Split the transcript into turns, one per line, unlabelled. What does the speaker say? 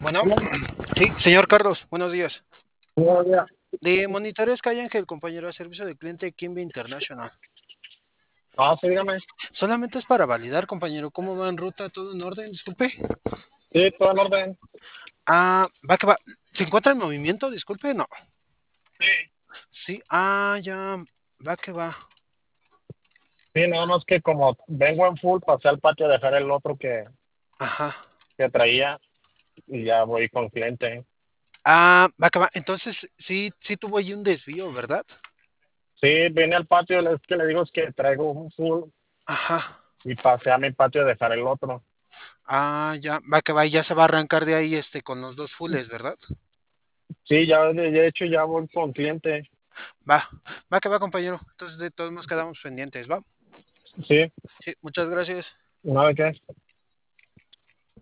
Bueno,
Hola,
sí, señor Carlos, buenos días.
buenos días.
De Monitores Calle Ángel, compañero de servicio de cliente Kimby International.
Sí, dígame.
Solamente es para validar, compañero, cómo va en ruta, todo en orden, disculpe.
Sí, todo en orden.
Va que va. ¿Se encuentra en movimiento? Disculpe, no. Sí, ya, va que va.
Sí, nada más que como vengo en full, pasé al patio a dejar el otro
Ajá.
que traía y ya voy con cliente.
Va que va. Entonces, sí, sí tuvo ahí un desvío, ¿verdad?
Sí, vine al patio, es que le digo es que traigo un full
Ajá.
y pasé a mi patio a dejar el otro.
Ya, va que va, y ya se va a arrancar de ahí con los dos fulles, ¿verdad?
Sí, ya de hecho ya voy con cliente.
Va, va que va, compañero. Entonces, de todos nos quedamos pendientes, ¿va?
Sí,
Sí, muchas gracias.
¿no de qué?